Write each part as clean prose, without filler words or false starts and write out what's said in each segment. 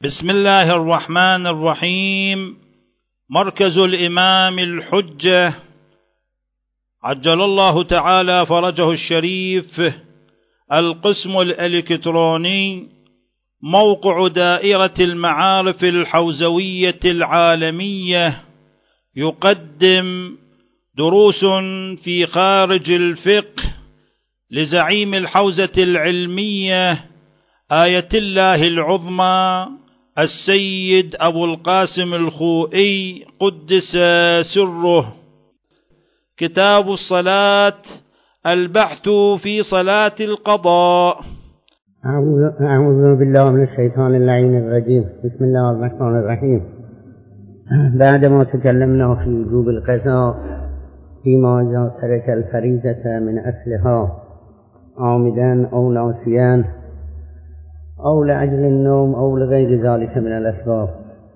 بسم الله الرحمن الرحيم. مركز الإمام الحجة عجل الله تعالى فرجه الشريف، القسم الإلكتروني، موقع دائرة المعارف الحوزوية العالمية، يقدم دروس في خارج الفقه لزعيم الحوزة العلمية آية الله العظمى السيد أبو القاسم الخوئي قدس سره. كتاب الصلاة، البحث في صلاة القضاء. أعوذ بالله من الشيطان اللعين الرجيم. بسم الله الرحمن الرحيم. بعدما تكلمنا في وجوب القضاء فيما إذا ترك الفريضة من أصلها عامدا أو ناسيا أو لأجل النوم أو لغير ذلك من الأسباب،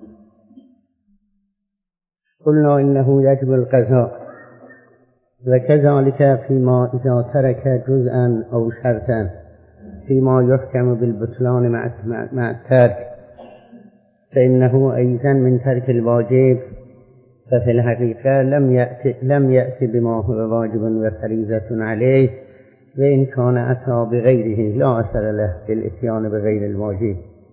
قلنا إنه يجب القضاء، وكذلك فيما إذا ترك جزءا أو شرطا فيما يحكم بالبطلان مع الترك، فإنه أيضا من ترك الواجب، ففي الحقيقة لم يأتي بما هو واجب وفريضة عليه، وإن كان أتى بغيره لا أثر له في الإتيان بغير الواجب.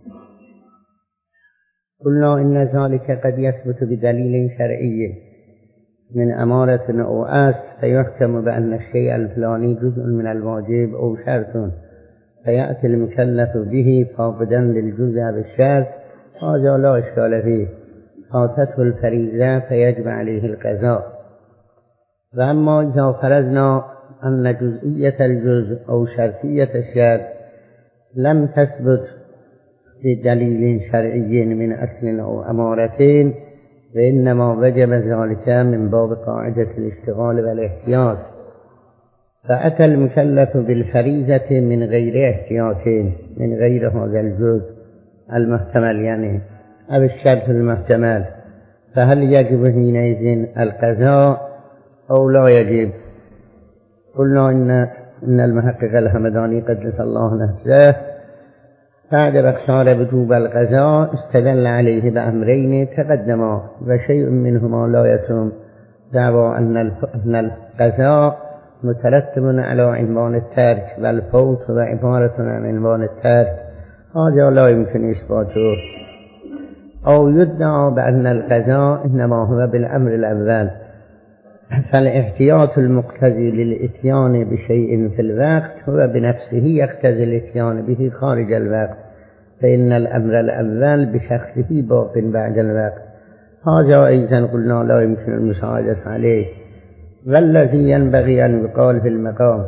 قلنا إن ذلك قد يثبت بدليل شرعي من أمارة أو أصل، فيحكم بأن الشيء الفلاني جزء من الواجب أو شرط، فيأتي المكلف به فاقدا للجزء بالشرط، هذا لا إشكال فيه، فاتته الفريضة فيجب عليه القضاء. وأما إذا فرضنا أن جزئية الجزء أو شرطية الشرط لم تثبت بدليل شرعي من أصل أو أمارتين، وإنما وجب ذلك من باب قاعدة الاشتغال والاحتياط، فأتى المكلف بالفريضة من غير احتياط، من غير هذا الجزء المحتمل يعني أو الشرط المحتمل، فهل يجب حينئذ القضاء أو لا يجب؟ قلنا إن المحقق الحمداني قدس الله نفسه بعد اختار وجوب القضاء استدل عليه بأمرين تقدما، وشيء منهما لا يتم دعوى أن القضاء مترتب على عنوان الترك، والفوت وعبارة عن عنوان الترك، هذا لا يمكن إثباته، أو يدعى بأن القضاء إنما هو بالأمر الأول، فالاحتياط المقتضي للإتيان بشيء في الوقت هو بنفسه يقتضي الإتيان به خارج الوقت، فإن الأمر الأول بشخصه باق بعد الوقت، هذا أيضا قلنا لا يمكن المساعدة عليه. والذي ينبغي أن يقال في المقام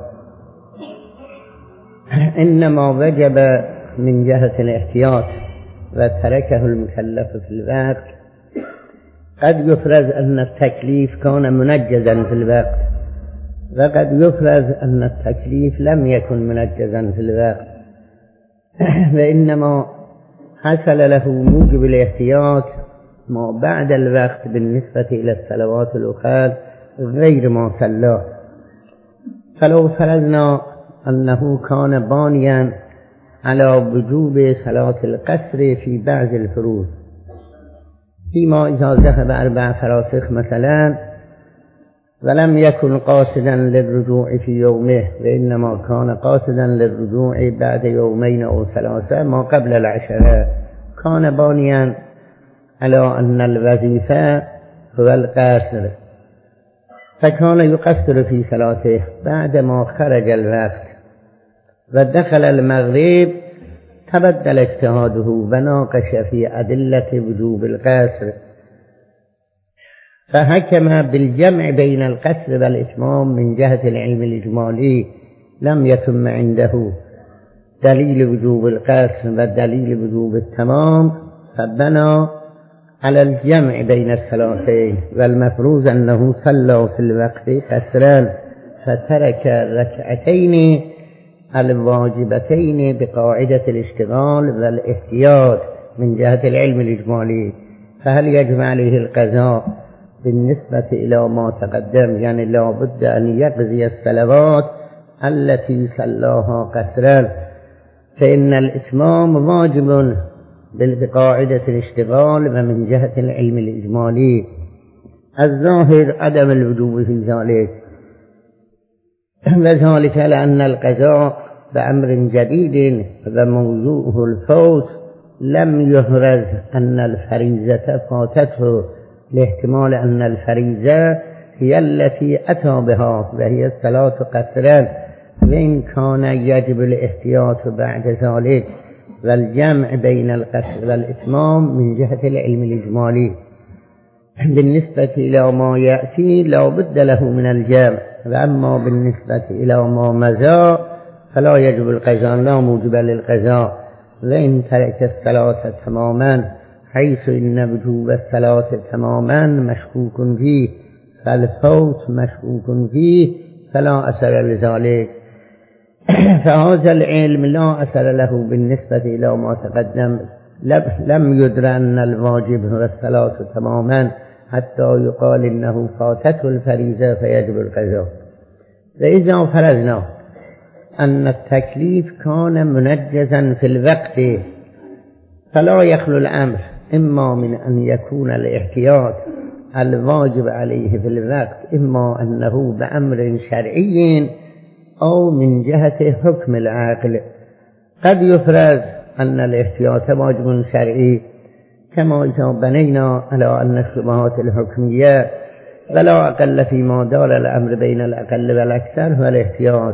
إنما وجب من جهة الاحتياط وتركه المكلف في الوقت، قد يفرض أن التكليف كان منجزا في الوقت، وقد يفرض أن التكليف لم يكن منجزا في الوقت، وإنما حصل له موجب الاحتياط ما بعد الوقت بالنسبة إلى الصلوات الأخرى غير ما صلى. فلو فرضنا أنه كان بانيا على وجوب صلاة القصر في بعض الفروض، فيما إذا ذهب 4 فراسخ مثلا ولم يكن قاصدا للرجوع في يومه، وإنما كان قاصدا للرجوع بعد 2 أو 3 ما قبل العشرة، كان بانيا على أن الوظيفة هو القصر، فكان يقصر في صلاته بعدما خرج الوقت، ودخل المغرب تبدل اجتهاده وناقش في أدلة وجوب القصر، فحكم بالجمع بين القصر والإتمام من جهة العلم الإجمالي، لم يتم عنده دليل وجوب القصر ودليل وجوب التمام، فبنى على الجمع بين الصلاتين، والمفروض أنه صلى في الوقت قصرا فترك ركعتين الواجبتين بقاعدة الاشتغال والاحتياط من جهة العلم الإجمالي، فهل يجب عليه القضاء بالنسبة إلى ما تقدم؟ يعني لا بد أن يقضي الصلوات التي صلاها قصرا، فإن الإتمام واجب بقاعدة الاشتغال ومن جهة العلم الإجمالي. الظاهر عدم الوجوب في ذلك، وذلك لأن القضاء بأمر جديد وموضوعه الفوت لم يفرز أن الفريزة فاتته، لاحتمال أن الفريزة هي التي أتى بها وهي الصلاة قصرا، وإن كان يجب الاحتياط بعد ذلك والجمع بين القصر والإتمام من جهة العلم الإجمالي. بالنسبة إلى ما يأتي لا بد له من الجمع، وأما بالنسبة إلى ما مضى فلا يجب القضاء، لا موجب للقضاء. وإن ترك الصلاة تماما حيث إن وجوب الصلاة تماما مشكوك فيه فالفوت مشكوك فيه فلا أثر لذلك. فهذا العلم لا أثر له بالنسبة إلى ما تقدم، لم يدر أن الواجب هو الصلاة تماما حتى يقال إنه فاتته الفريضة فيجب القضاء. وإذا فرضنا أن التكليف كان منجزا في الوقت فلا يخلو الأمر إما من أن يكون الاحتياط الواجب عليه في الوقت إما أنه بأمر شرعي أو من جهة حكم العقل. قد يفرض أن الاحتياط واجب شرعي كما إذا بنينا على أن الشبهات الحكمية ولا أقل فيما دار الأمر بين الأقل والأكثر هو الاحتياط.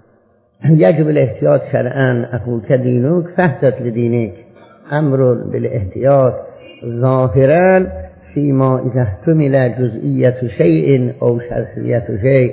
يجب الاحتياط شرعا، أخوك دينك فاحتط لدينك، أمر بالاحتياط ظاهرا فيما إذا احتمل جزئية شيء أو شرطية شيء،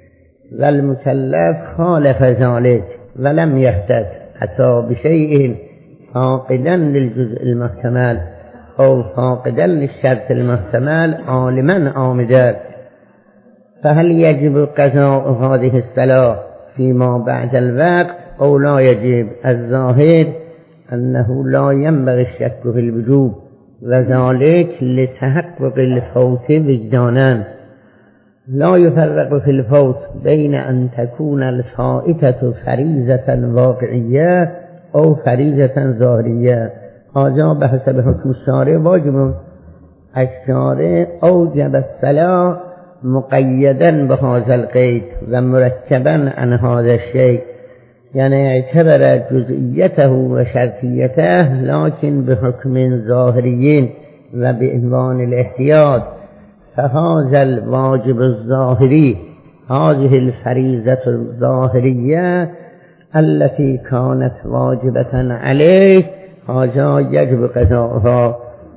والمكلف خالف ذلك ولم يحتط حتى بشيء فاقدا للجزء المحتمل أو فاقدا للشرط المحتمل عالما عامدا، فهل يجب قضاء هذه الصلاة فيما بعد الوقت أو لا يجب؟ الظاهر أنه لا ينبغي الشك في الوجوب، وذلك لتحقق الفوت وجدانا. لا يفرق في الفوت بين أن تكون الفائتة فريضة واقعية أو فريضة ظاهرية، هذا بحسب حكم الشارع واجب. الشارع أوجب الصلاة مقيدا بهذا القيد ومركبا عن هذا الشيء، يعني اعتبر جزئيته وشرطيته لكن بحكم ظاهري وبعنوان الاحتياط. فهذا الواجب الظاهري، هذه الفريضة الظاهرية التي كانت واجبة عليه، هذا يجب قضاؤها.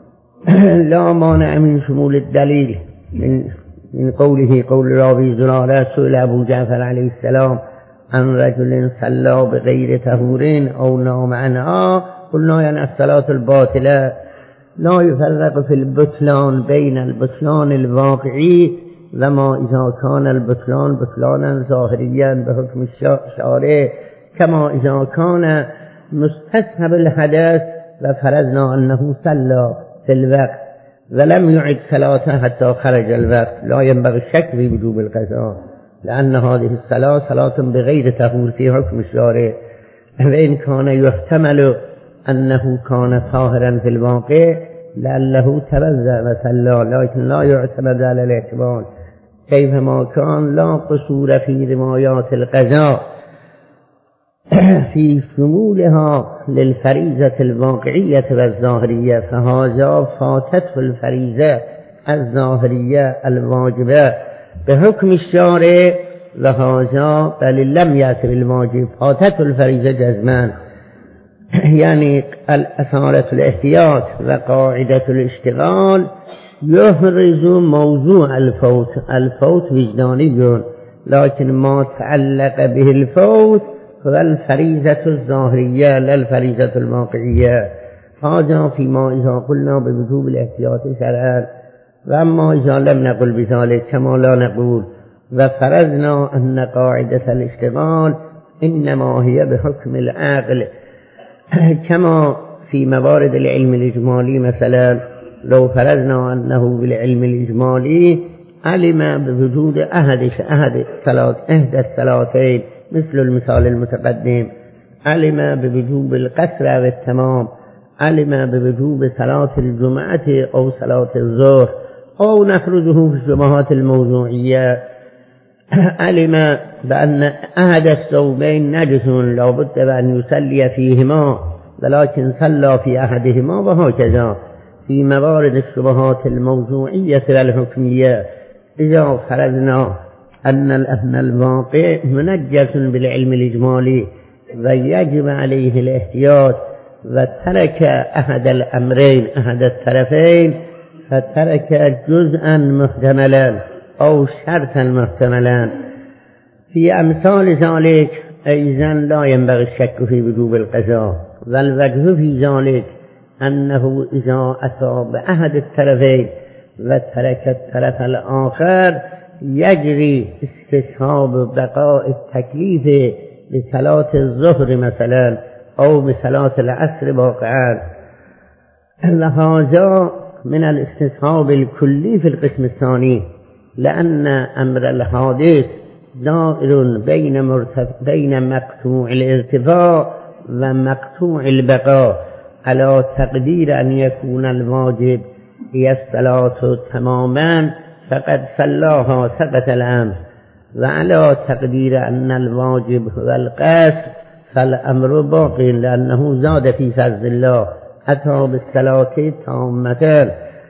لا مانع من شمول الدليل من قوله قول راوي زرارة سئل أبو جعفر عليه السلام عن رجل صلى بغير طهور أو نام عنها قلنا يعني الصلاة الباطلة. لا يفرق في البطلان بين البطلان الواقعي وما إذا كان البطلان بطلانا ظاهريا بحكم الشارع، كما إذا كان مستصحب الحدث وفرضنا أنه صلى في الوقت ولم يعد صلاته حتى خرج الوقت، لا ينبغي الشك في وجوب القضاء، لأن هذه الصلاة صلاة بغير طهور في حكم الشارع. وإن كان يحتمل أنه كان طاهرا في الواقع لعله توضأ وصلى، لكن لا يعتمد على الاحتمال. كيفما كان لا قصور في روايات القضاء في شمولها للفريضة الواقعية والظاهرية، فهذا فاتته الفريضة الظاهرية الواجبة بحكم الشارع، وهذا بل لم يأتي بالواجب فاتته الفريضة جزمان. يعني الأثارة الاحتياط وقاعدة الاشتغال يفرز موضوع الفوت. الفوت وجداني، لكن ما تعلق به الفوت هو الفريضة الظاهرية لا الفريضة الواقعية. هذا فيما إذا قلنا بوجوب الاحتياط شرعا. وأما إذا لم نقل بذلك كما لا نقول وفرضنا أن قاعدة الاشتغال إنما هي بحكم العقل، كما في موارد العلم الإجمالي مثلا لو فرضنا أنه بالعلم الإجمالي علم بوجود أحد الصلاتين مثل المثال المتقدم، علم بوجوب القصر والتمام علم بوجوب صلاة الجمعة أو صلاة الظهر أو نخرجه في الشبهات الموضوعية، علم بأن أحد الثوبين نجس لابد بأن يصلي فيهما ولكن صلى في أحدهما، وهكذا في موارد الشبهات الموضوعية والحكمية. إذا فرضنا أن الواقع منجس بالعلم الإجمالي ويجب عليه الاحتياط وترك أحد الأمرين أحد الطرفين، فترك جزءا محتملا أو شرطا محتملا، في أمثال ذلك أيضا لا ينبغي الشك في وجوب القضاء. والوجه في ذلك أنه إذا أتى بأحد الطرفين وترك الطرف الآخر يجري استصحاب بقاء التكليف بصلاة الظهر مثلا أو بصلاة العصر واقعا. هذا من الاستصحاب الكلي في القسم الثاني، لأن أمر الحادث دائر بين مقطوع الارتفاع ومقطوع البقاء، على تقدير أن يكون الواجب هي الصلاة تماما فقد صلاها سقط الأمر، وعلى تقدير أن الواجب هو القصر فالأمر باقي لأنه زاد في فضل الله أتى بالصلاة تامة.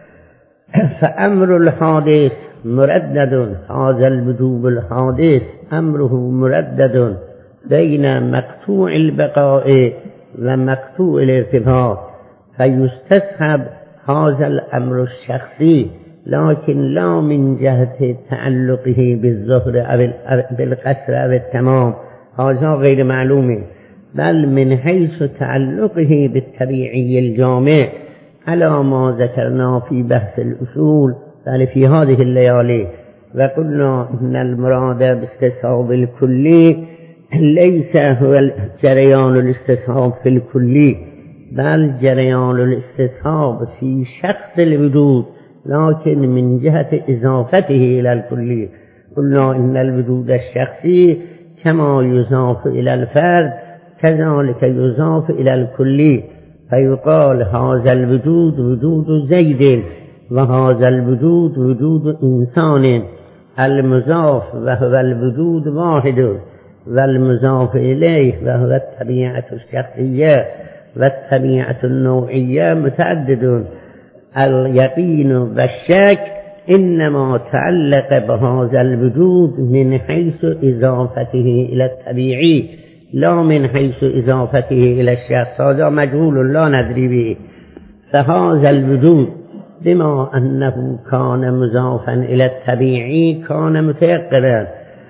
فأمر الحادث مردد، هذا الوجوب الحادث أمره مردد بين مقطوع البقاء ومقطوع الارتفاع، فيستصحب هذا الأمر الشخصي، لكن لا من جهة تعلقه بالظهر أو بالقصر أو التمام، هذا غير معلوم، بل من حيث تعلقه بالطبيعي الجامع على ما ذكرنا في بحث الأصول بل في هذه الليالي. وقلنا إن المراد باستصحاب الكلي ليس هو جريان الاستصحاب في الكلي، بل جريان الاستصحاب في شخص الوجود، لكن من جهة إضافته إلى الكلي. قلنا إن الوجود الشخصي كما يضاف إلى الفرد كذلك يضاف إلى الكلي، فيقال هذا الوجود وجود زيد، وهذا الوجود وجود إنسان، المضاف وهو الوجود واحد، والمضاف إليه وهو الطبيعة الشخصية والطبيعة النوعية متعدد. اليقين والشك إنما تعلق بهذا الوجود من حيث إضافته إلى الطبيعي لا من حيث إضافته إلى الشخص، هذا مجهول لا ندري به. فهذا الوجود بما أنه كان مضافا إلى الطبيعي كان متيقنا.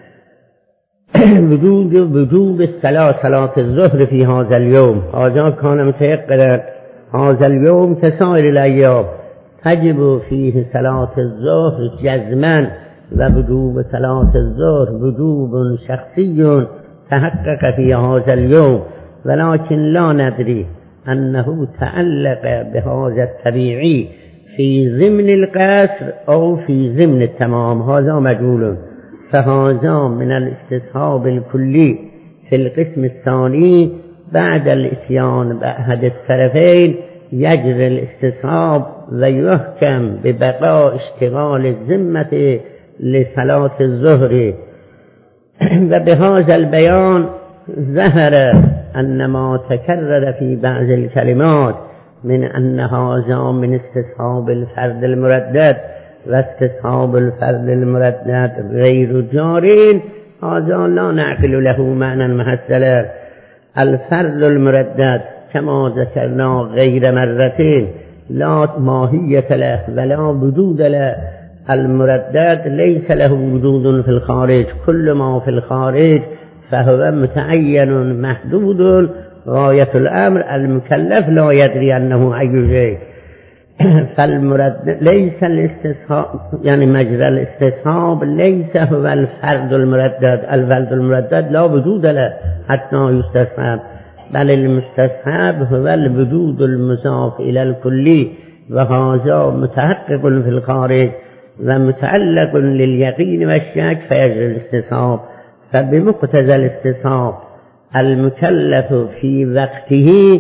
وجوب الصلاة صلاة الظهر في هذا اليوم هذا كان متيقنا. هذا اليوم كسائر الأيام تجب فيه صلاة الظهر جزما، ووجوب صلاة الظهر وجوب شخصي تحقق في هذا اليوم، ولكن لا ندري أنه تعلق بهذا الطبيعي في ضمن القصر أو في ضمن التمام، هذا مجهول. فهذا من الاستصحاب الكلي في القسم الثاني بعد الاتيان بأحد الطرفين يجري الاستصحاب ويحكم ببقاء اشتغال الذمة لصلاة الظهر. وبهذا البيان ظهر أن ما تكرر في بعض الكلمات من أن هذا من استصحاب الفرد المردد واستصحاب الفرد المردد غير جارين، هذا لا نعقل له معنى محصلا. الفرد المردد كما ذكرنا غير مرتين لا ماهية له ولا وجود له. المردد ليس له وجود في الخارج، كل ما في الخارج فهو متعين محدود، غاية الأمر المكلف لا يدري أنه أي شيء. فالمردد ليس الاستصحاب يعني مجرى الاستصحاب ليس هو الفرد المردد. الفرد المردد لا وجود له حتى يستصحب، بل المستصحب هو الوجود المضاف إلى الكلي، وهذا متحقق في الخارج ومتعلق لليقين والشك فيجري الاستصحاب. فبمقتضى الاستصحاب المكلف في وقته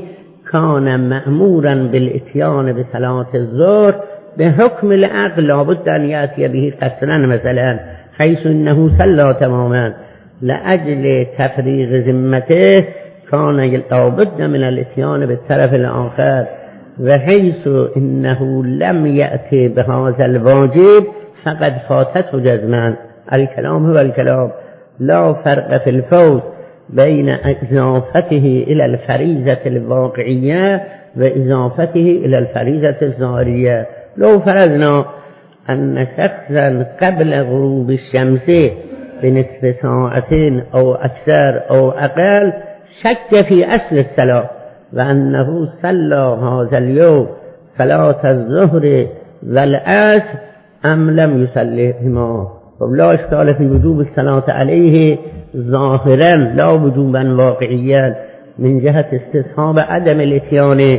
كان مأمورا بالاتيان بصلاة الظهر بحكم العقل لابد أن يأتي به قصرا مثلا، حيث إنه صلى تماما لأجل تفريغ ذمته كان لابد من الاتيان بالطرف الآخر، وحيث إنه لم يأتي بهذا الواجب فقد فاتته جزما. الكلام هو الكلام، لا فرق في الفوت بين إضافته إلى الفريضة الواقعية وإضافته إلى الفريضة الظاهرية. لو فرضنا أن شخصا قبل غروب الشمس بنصف ساعة أو أكثر أو أقل شك في أصل الصلاة وأنه صلى هذا اليوم صلاة الظهر والعصر أم لم يصليهما، ولا إشكال في وجوب الصلاة عليه ظاهرا لا وجوبا واقعيا من جهة استصحاب عدم الاتيان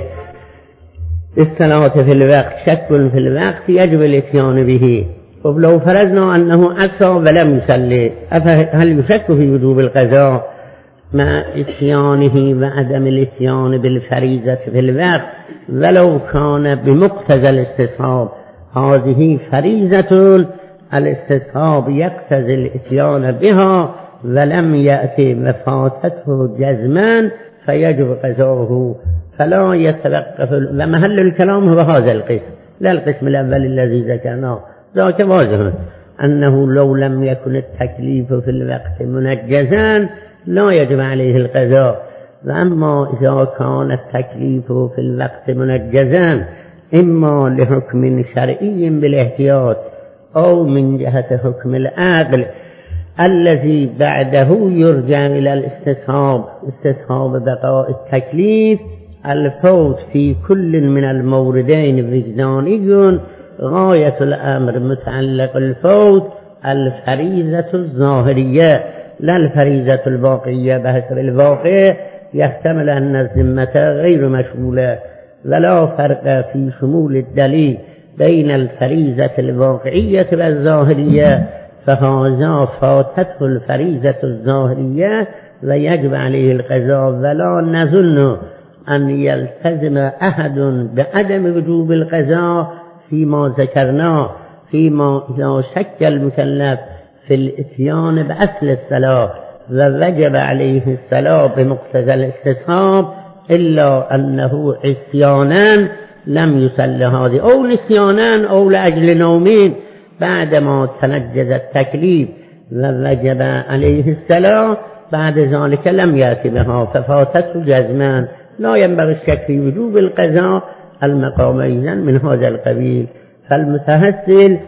الصلاة في الوقت، شك في الوقت يجب الاتيان به. ولو فرضنا أنه عصى ولم يصلي هل يشك في وجوب القضاء مع اتيانه وعدم الاتيان بالفريضة في الوقت ولو كان بمقتضى الاستصحاب؟ هذه فريضة الاستصحاب يقتضي الاتيان بها ولم يأتي وفاتته جزما فيجب قضاؤه، فلا يتوقف. ومحل الكلام هو هذا القسم لا القسم الأول الذي ذكرناه. ذاك واضح أنه لو لم يكن التكليف في الوقت منجزا لا يجب عليه القضاء، وأما إذا كان التكليف في الوقت منجزا إما لحكم شرعي بالاحتياط أو من جهة حكم العقل الذي بعده يرجع إلى الاستصحاب، استصحاب بقاء التكليف، الفوت في كل من الموردين وجداني، غاية الأمر متعلق الفوت الفريضة الظاهرية لا الفريضة الواقعية بحسب الواقع يحتمل أن الذمة غير مشمولة، ولا فرق في شمول الدليل بين الفريضة الواقعية والظاهرية، فهذا فاتته الفريضة الظاهرية ويجب عليه القضاء، ولا نظن أن يلتزم أحد بعدم وجوب القضاء فيما ذكرناه، فيما إذا شك المكلف في الاتيان بأصل الصلاة ووجب عليه الصلاة بمقتضى الاستصحاب إلا أنه عصيانا لم يصل هذه أو نسيانا أو لأجل نومين بعدما تنجز التكليف ووجب عليه الصلاة بعد ذلك لم يأتي بها ففاتته جزمان، لا ينبغي الشك في وجوب القضاء. المقام إذن من هذا القبيل، فالمتحصل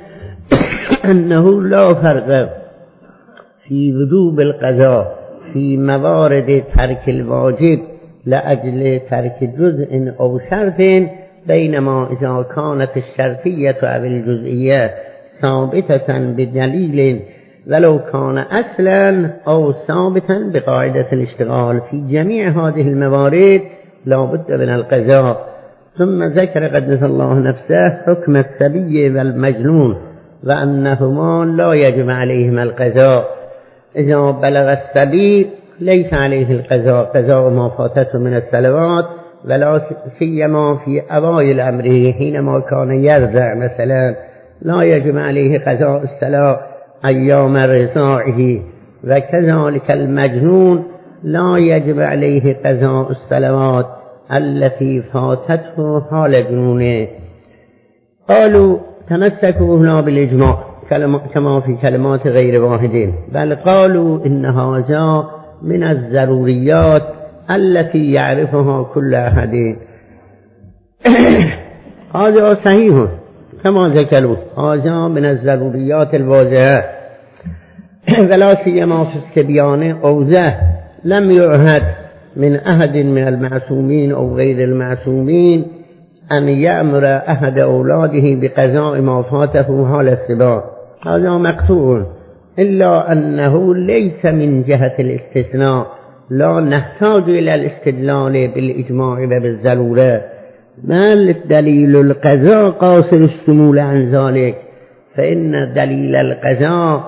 أنه لا فرق في وجوب القضاء في موارد ترك الواجب لأجل ترك جزء أو شرط، بينما إذا كانت الشرطية أو الجزئية ثابتة بدليل ولو كان أصلا أو ثابتا بقاعدة الاشتغال في جميع هذه الموارد لا بد من القضاء. ثم ذكر قدس الله نفسه حكم الصبي والمجنون وأنهما لا يجب عليهما القضاء. إذا بلغ الصبي ليس عليه القضاء، قضاء ما فاتته من الصلوات، ولا سيما في أوائل أمره حينما كان يرضع مثلا لا يجب عليه قضاء الصلاة أيام رضاعه، وكذلك المجنون لا يجب عليه قضاء الصلوات التي فاتته حال جنونه. قالوا تمسكوا هنا بالإجماع كما في كلمات غير واحدين، بل قالوا إن هذا من الضروريات التي يعرفها كل أحد. هذا صحيح كما ذكروا، هذا من الضروريات الواضحة، ولا سيما في الصبيان أوضح لم يعهد من أحد من المعصومين أو غير المعصومين أن يأمر أحد أولاده بقضاء ما فاته حال الصبا، هذا مقطوع، إلا أنه ليس من جهة الاستثناء، لا نحتاج إلى الاستدلال بالإجماع وبالضرورة، بل دليل القضاء قاصر الشمول عن ذلك، فإن دليل القضاء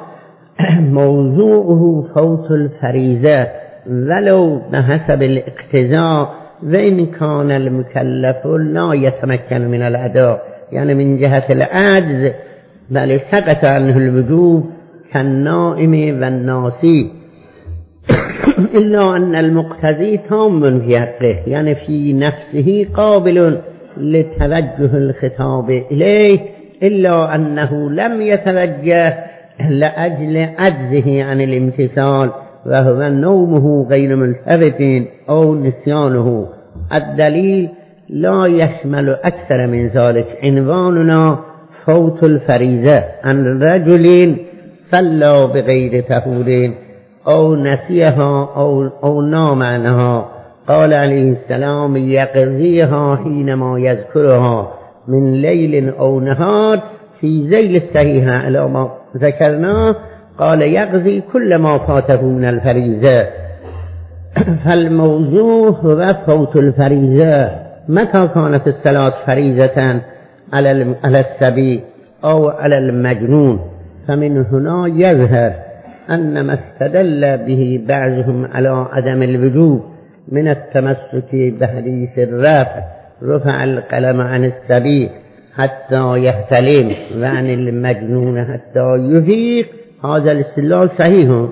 موضوعه فوت الفريضة ولو بحسب الاقتضاء وإن كان المكلف لا يتمكن من الأداء يعني من جهة العجز بل سقط عنه الوجوب كالنائم والناسي إلا أن المقتضي تام في حقه يعني في نفسه قابل لتوجه الخطاب إليه إلا أنه لم يتوجه لأجل عجزه عن الامتثال وهو نومه غير ملتفت أو نسيانه. الدليل لا يشمل أكثر من ذلك. عنواننا فوت الفريضة عن رجل صلى بغير طهور أو نسيها أو نام عنها. قال عليه السلام يقضيها حينما يذكرها من ليل أو نهار في ذيل الصحيح على ما ذكرناه. قال يقضي كل ما فاته من الفريضة. فالموضوع هو فوت الفريضة. متى كانت الصلاة فريضة على الصبي أو على المجنون؟ فمن هنا يظهر أن ما استدل به بعضهم على عدم الوجوب من التمسك بحديث رفع القلم عن الصبي حتى يحتلم وعن المجنون حتى يفيق، هذا الاستدلال صحيح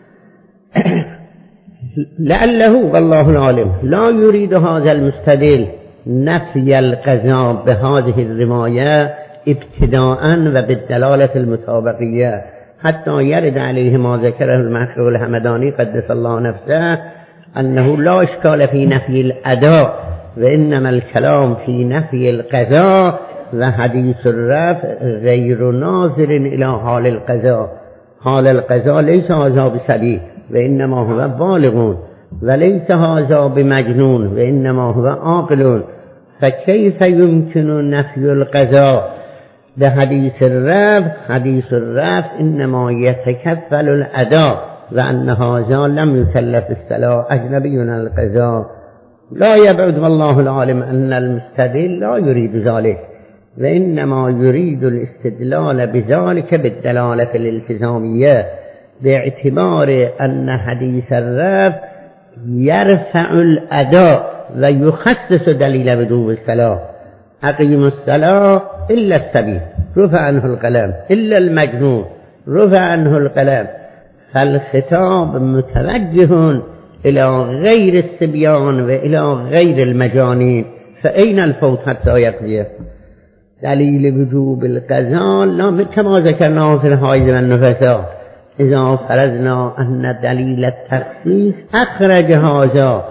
لعله والله العالم لا يريد هذا المستدل نفي القضاء بهذه الرواية ابتداء وبالدلالة المطابقية حتى يرد عليه ما ذكره المحقق الحمداني قدس الله نفسه أنه لا إشكال في نفي الأداء وإنما الكلام في نفي القضاء. وحديث الرفع غير ناظر إلى حال القضاء. حال القضاء ليس هذا بصبي وإنما هو بالغ، وليس هذا بمجنون وإنما هو عاقل. فكيف يمكن نفي القضاء بحديث الرفع؟ حديث الرفع إنما يتكفل الأداء وأن هذا لم يكلف الصلاة أجنبي عن القضاء. لا يبعد والله العالم أن المستدل لا يريد ذلك، وإنما يريد الاستدلال بذلك بالدلالة الالتزامية باعتبار أن حديث الرفع يرفع الأداء ويخصص دليل وجوب الصلاة. أقيم الصلاة إلا الصبي رفع عنه القلم، إلا المجنون رفع عنه القلم. فالخطاب متوجه إلى غير الصبيان وإلى غير المجانين، فأين الفوت حتى يقضيه؟ دليل وجوب القضاء لا كما ذكرناه في الحائض والنفساء. إذا فرضنا أن دليل التخصيص أخرج هذا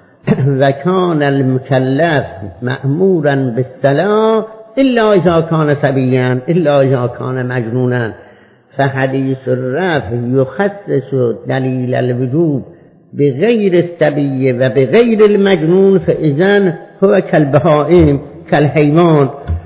وكان المكلف مأمورا بالصلاة إلا إذا كان صبيا إلا إذا كان مجنونا، فحديث الرفع يخصص دليل الوجوب بغير الصبي وبغير المجنون، فإذن هو كالبهائم كالحيوان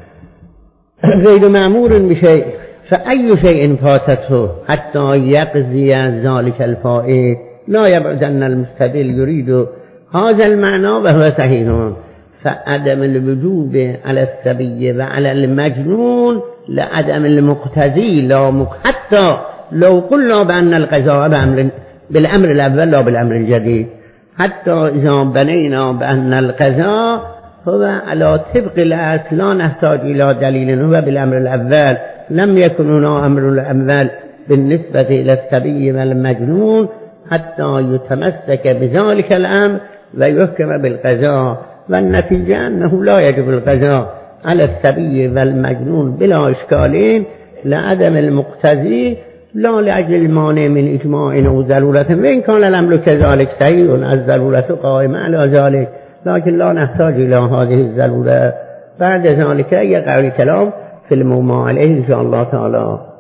غير مأمور بشيء. فأي شيء فاتته حتى يقضي ذلك الفائت؟ لا يبعد أن المستدل يريد هذا المعنى وهو صحيح. فعدم الوجوب على الصبي وعلى المجنون لعدم المقتضي لا حتى لو قلنا بأن القضاء بالأمر الأول لا بالأمر الجديد، حتى إذا بنينا بأن القضاء هو على طبق الأصل لا نحتاج إلى دليل هو بالأمر الأول، لم يكن هنا أمر الأول بالنسبة إلى الصبي والمجنون حتى يتمسك بذلك الأمر ويحكم بالقضاء. والنتيجة أنه لا يجب القضاء على الصبي والمجنون بلا إشكالين لعدم المقتضي لا لأجل المانع من إجماع أو ضرورة، وإن كان الأمر كذلك صحيح الضرورة قائمة على ذلك، لكن لا نحتاج إلى هذه الضرورة. بعد ذلك يقع الكلام في الموضوع عليه إن شاء الله تعالى.